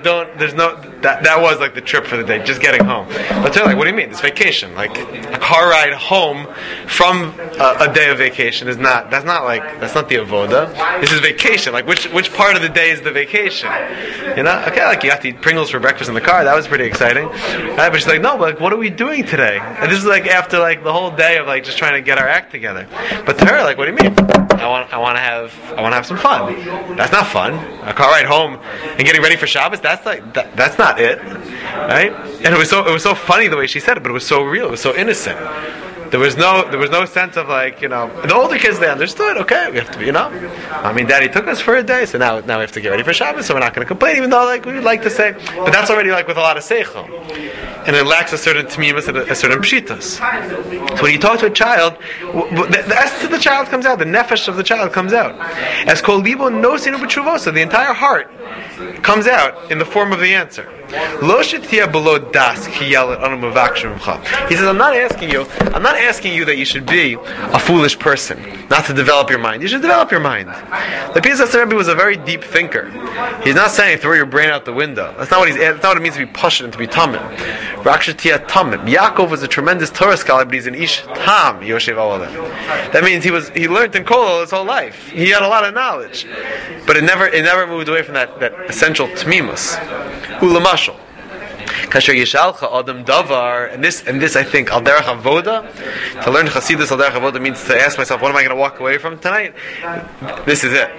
that was like the trip for the day, just getting home. But they're like, what do you mean? It's vacation. Like a car ride home from a day of vacation is not. That's not the avoda. This is vacation. Like which part of the day is the vacation? You know? Okay, like you got to eat Pringles for breakfast in the car. That was pretty exciting. But she's like, no. But like, what are we doing today? And this is like after like the whole day of like just trying to get our act together. But to her, like, what do you mean? I want to have some fun. That's not fun. A car ride home and getting ready for Shabbos. That's not it, right? And it was so funny the way she said it, but it was so real. It was so innocent. There was no sense of like, you know, the older kids, they understood, okay, we have to be, you know, I mean, Daddy took us for a day, so now we have to get ready for Shabbos, so we're not going to complain, even though like we would like to say, but that's already like with a lot of seichel, and it lacks a certain tmimus and a certain pshitas. So when you talk to a child, the essence of the child comes out, the nefesh of the child comes out. As kol libo nosinu b'tshuvosa, the entire heart comes out in the form of the answer. Lo shetia below das ki yalet anu mevakshim mcha. He says, I'm not asking you that you should be a foolish person, not to develop your mind. You should develop your mind. The Pizas Rebbe was a very deep thinker. He's not saying throw your brain out the window. That's not what it means to be pashut and to be tamim. Rakshatia tamim. Yaakov was a tremendous Torah scholar, but he's an ish tam yoshev alalem. That means he learned in Kollel his whole life. He had a lot of knowledge, but it never moved away from that essential tmimus. Ulamashal. Kasher yishalcha adam davar, and this I think al derech avoda. To learn Chassidus al derech avoda means to ask myself, what am I going to walk away from tonight? This is it,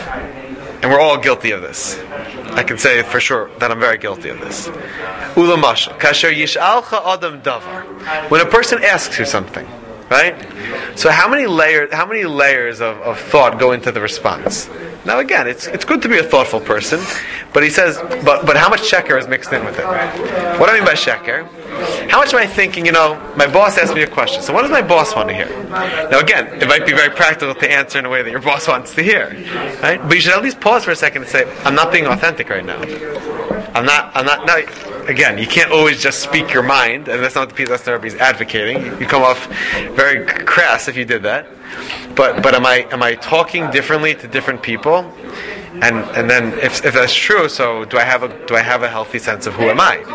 and we're all guilty of this. I can say for sure that I'm very guilty of this. Ulamashal kasher yishalcha adam davar. When a person asks you something, right? So how many layers of thought go into the response? Now again, it's good to be a thoughtful person, but he says, but how much sheker is mixed in with it? What do I mean by sheker? How much am I thinking, my boss asked me a question, so what does my boss want to hear? Now again, it might be very practical to answer in a way that your boss wants to hear, right? But you should at least pause for a second and say, I'm not being authentic right now. I'm not. Now, again, you can't always just speak your mind, and that's not what the Pizas Rebbe is advocating. You come off very crass if you did that. But am I talking differently to different people? And then if that's true, so do I have a healthy sense of who am I?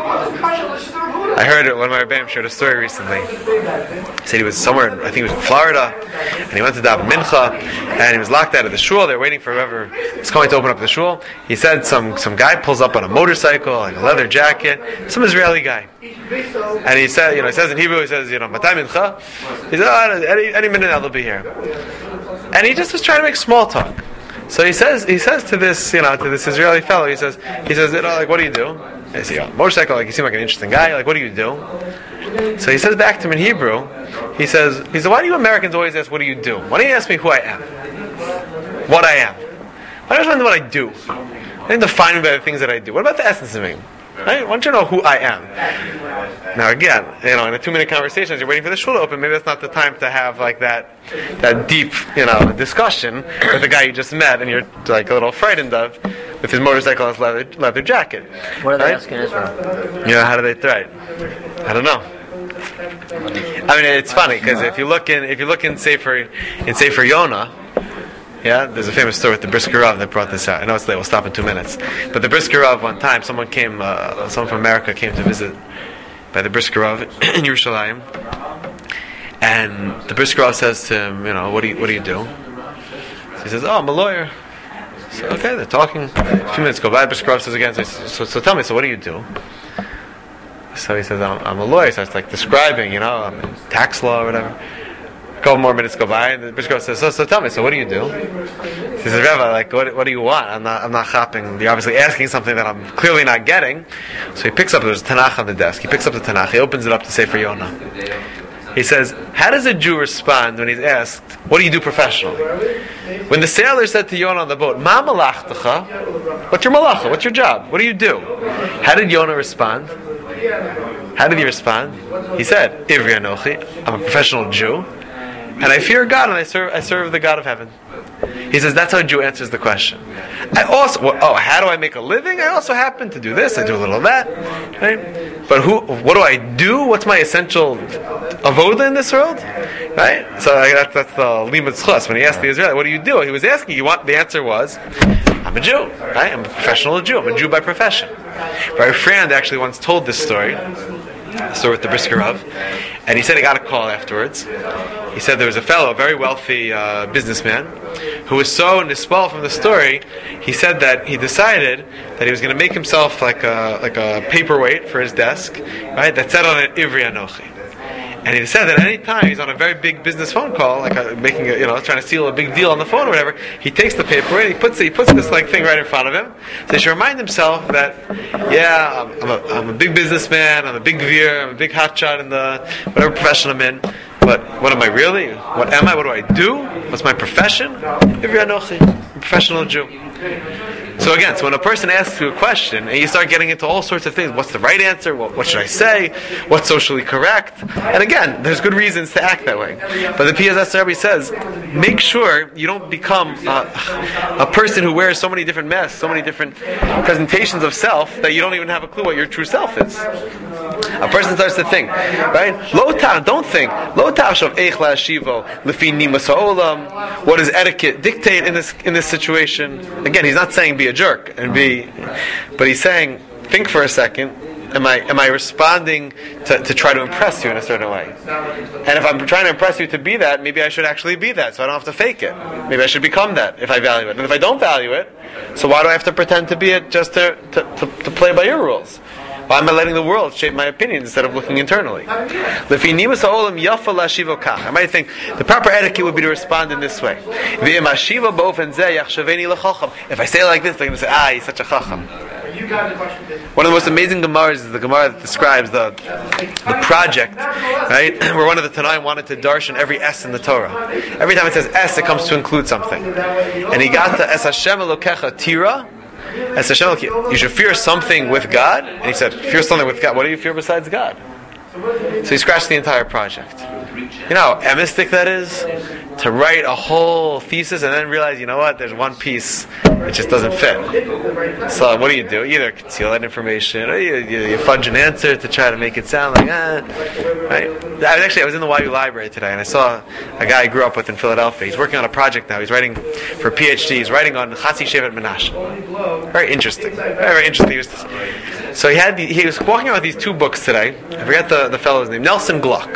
I heard one of my Rebbeim shared a story recently. He said he was somewhere, I think he was in Florida, and he went to daven mincha, and he was locked out of the shul. They were waiting for whoever was coming to open up the shul. He said some guy pulls up on a motorcycle, like a leather jacket, some Israeli guy, and he said, he says in Hebrew, he says, Matai mincha. He said, any minute now they'll be here, and he just was trying to make small talk. So he says to this Israeli fellow, he says, like, what do you do? I say, motorcycle, like, you seem like an interesting guy, like, what do you do? So he says back to him in Hebrew, he says, why do you Americans always ask, what do you do? Why don't you ask me who I am? What I am? Why don't you know what I do? I didn't define me by the things that I do. What about the essence of me? Right? Why don't you know who I am? Now again, in a 2-minute conversation, as you're waiting for the shul to open, maybe that's not the time to have like that deep, discussion with the guy you just met, and you're like a little frightened of with his motorcycle and his leather jacket. What are they asking Israel? How do they try it? I don't know. I mean, it's funny because if you look in Sefer Yonah. Yeah, there's a famous story with the Brisker Rav that brought this out. I know it's late, we'll stop in 2 minutes. But the Brisker Rav, one time, someone from America came to visit by the Brisker Rav in Yerushalayim. And the Brisker Rav says to him, what do you do? So he says, I'm a lawyer. So, okay, they're talking. A few minutes go by, the Brisker Rav says again, so tell me, so what do you do? So he says, I'm a lawyer. So it's like describing, I'm in tax law or whatever. A couple more minutes go by, and the Brisker says, so tell me, so what do you do? He says, Rebbe, like, what do you want? I'm not chopping. You're obviously asking something that I'm clearly not getting. So he picks up, there's a Tanakh on the desk. He picks up the Tanakh, he opens it up to Sefer Yonah. He says, how does a Jew respond when he's asked, what do you do professionally? When the sailor said to Yonah on the boat, Ma malachtecha? What's your malacha? What's your job? What do you do? How did Yonah respond? How did he respond? He said, Ivri Anochi, I'm a professional Jew, and I fear God, and I serve the God of heaven. He says that's how a Jew answers the question. I also, how do I make a living? I also happen to do this. I do a little of that, right? But what do I do? What's my essential avoda in this world, right? So that's the limud zchus. When he asked the Israeli, "What do you do?" He was asking. The answer was, "I'm a Jew, right? I'm a professional Jew. I'm a Jew by profession." My friend actually once told this story. So with the Brisker Rav, and he said he got a call afterwards. He said there was a fellow, a very wealthy businessman, who was so nispal from the story. He said that he decided that he was going to make himself like a paperweight for his desk, right? That said on it, Ivri Anochi. And he said that any time he's on a very big business phone call, like trying to seal a big deal on the phone or whatever, he takes the paper and he puts this like thing right in front of him. So he should remind himself that, I'm a big businessman, I'm a big veer, I'm a big hotshot in the whatever profession I'm in. But what am I really? What am I? What do I do? What's my profession? Ivri Anochi, I'm a professional Jew. So again, when a person asks you a question and you start getting into all sorts of things, what's the right answer? What should I say? What's socially correct? And again, there's good reasons to act that way. But the P.S.S. Rebbe says, make sure you don't become a person who wears so many different masks, so many different presentations of self that you don't even have a clue what your true self is. A person starts to think, right? Don't think. What does etiquette dictate in this situation? Again, he's not saying be a jerk but he's saying think for a second. Am I responding to try to impress you in a certain way? And if I'm trying to impress you to be that, maybe I should actually be that, so I don't have to fake it. Maybe I should become that if I value it. And if I don't value it, so why do I have to pretend to be it just to play by your rules? Why am I letting the world shape my opinions instead of looking internally? I might think the proper etiquette would be to respond in this way. If I say it like this, they're going to say, he's such a chacham. One of the most amazing Gemaras is the Gemara that describes the project, right? Where one of the Tanaim wanted to darshan every S in the Torah. Every time it says S, it comes to include something. And he got to Es Hashem Elokecha Tira. As Hashem, you should fear something with God. And he said, fear something with God. What do you fear besides God? So he scratched the entire project. You know how emistic that is? To write a whole thesis and then realize, you know what, there's one piece that just doesn't fit. So what do? Either conceal that information or you fudge an answer to try to make it sound like, right? I was in the YU library today and I saw a guy I grew up with in Philadelphia. He's working on a project now. He's writing for a PhD. He's writing on Chatzi Shevet Menashe. Very interesting. Very interesting. So he was walking out with these two books today. I forget the fellow's name. Nelson Gluck.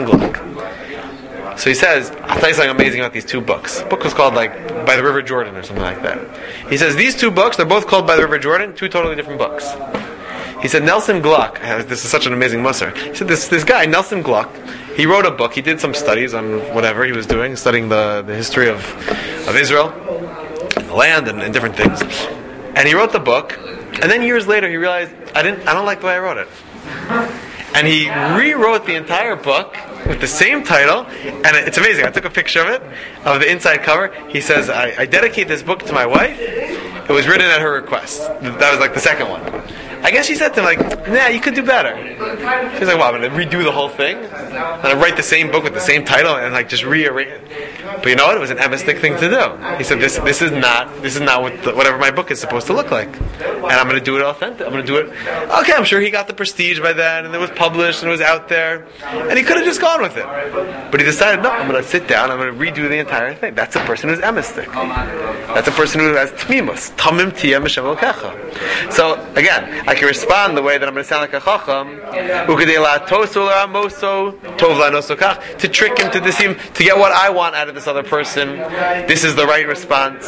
So he says, I'll tell you something amazing about these two books. The book was called By the River Jordan or something like that. He says, these two books, they're both called By the River Jordan, two totally different books. He said, Nelson Gluck, this is such an amazing musar. He said, this guy, Nelson Gluck, he wrote a book, he did some studies on whatever he was doing, studying the history of Israel, and the land, and different things. And he wrote the book, and then years later he realized, I don't like the way I wrote it. And he rewrote the entire book with the same title, and it's amazing. I took a picture of it, of the inside cover. He says, I dedicate this book to my wife. It was written at her request. That was the second one. I guess she said to him, nah, you could do better. She's like, well, I'm going to redo the whole thing? And I write the same book with the same title and just rearrange it. But you know what? It was an emistic thing to do. He said, this is not whatever my book is supposed to look like. And I'm going to do it authentic. I'm going to do it. Okay, I'm sure he got the prestige by then, and it was published, and it was out there. And he could have just gone with it. But he decided, no, I'm going to sit down, I'm going to redo the entire thing. That's a person who's emistic. That's a person who has tmimus. Tamim tiyem Hashem Elokecha. So, again, I can respond the way that I'm going to sound like a chacham, to trick him, to deceive him, to get what I want out of the this other person. This is the right response.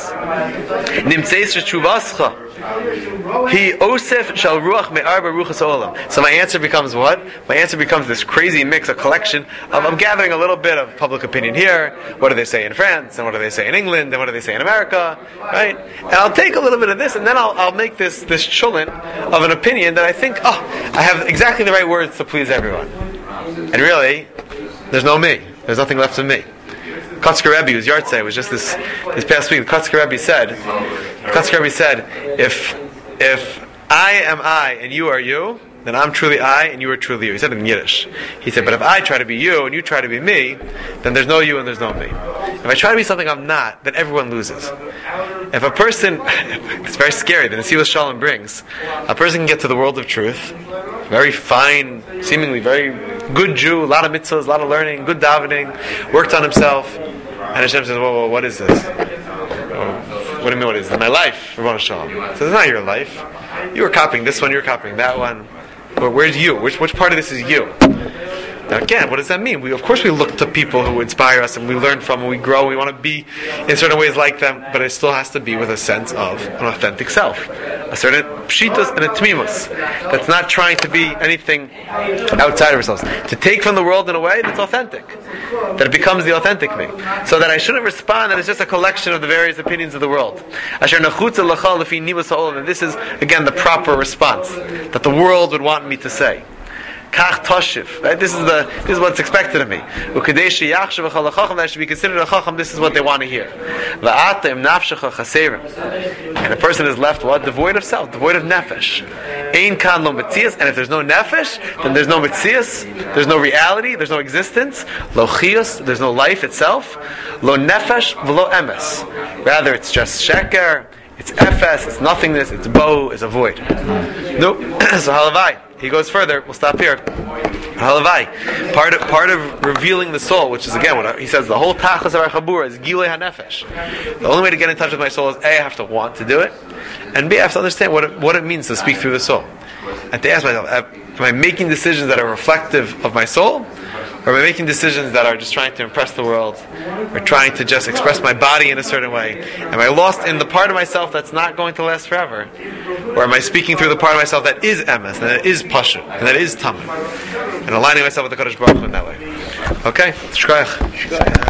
So my answer becomes what? My answer becomes this crazy mix, a collection of, I'm gathering a little bit of public opinion here. What do they say in France? And what do they say in England? And what do they say in America? Right? And I'll take a little bit of this, and then I'll make this chulin of an opinion that I think, I have exactly the right words to please everyone. And really, there's no me. There's nothing left of me. Kotzker Rebbe, whose yahrzeit was just this past week, Kotzker Rebbe said, if I am I and you are you, then I'm truly I and you are truly you. He said it in Yiddish. He said, but if I try to be you and you try to be me, then there's no you and there's no me. If I try to be something I'm not, then everyone loses. If a person, it's very scary, the Nesivos Shalom brings, a person can get to the world of truth, very fine, seemingly very good Jew, a lot of mitzvahs, a lot of learning, good davening, worked on himself, and Hashem says, whoa, what is this? What do you mean, what is this? My life, Rebbeinu Shalom. So it's not your life. You were copying this one, you were copying that one. But where's you? Which part of this is you? Now again, what does that mean? Of course we look to people who inspire us and we learn from and we grow, we want to be in certain ways like them, but it still has to be with a sense of an authentic self. A certain pshitus and a tmimus. That's not trying to be anything outside of ourselves. To take from the world in a way that's authentic. That it becomes the authentic me. So that I shouldn't respond that it's just a collection of the various opinions of the world. And this is, again, the proper response that the world would want me to say. Kach toshiv, right? This is what's expected of me. That I should be considered a chacham. This is what they want to hear. And a person is left what? Devoid of self, devoid of nefesh. Ein kan lo metzias, and if there's no nefesh, then there's no metzias, there's no reality, there's no existence. Lo chiyus, there's no life itself. Lo nefesh v'lo emes. Rather, it's just sheker, it's efes, it's nothingness, it's bo, it's a void. No, so halavai. He goes further. We'll stop here. Halavai. Part of revealing the soul, which is again what he says, the whole tachlis of our chabura is gilei hanefesh. The only way to get in touch with my soul is A, I have to want to do it, and B, I have to understand what it means to speak through the soul. And to ask myself, am I making decisions that are reflective of my soul? Or am I making decisions that are just trying to impress the world? Or trying to just express my body in a certain way? Am I lost in the part of myself that's not going to last forever? Or am I speaking through the part of myself that is emes, and that is pashut, and that is tamim? And aligning myself with the Kadosh Baruch Hu in that way. Okay? Shkoyach.